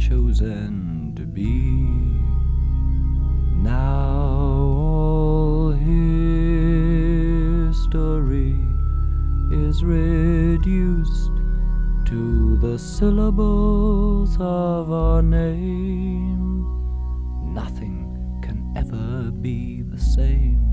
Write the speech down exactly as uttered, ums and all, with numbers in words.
chosen to be. Now all history is reduced to the syllables of our name. Nothing can ever be the same.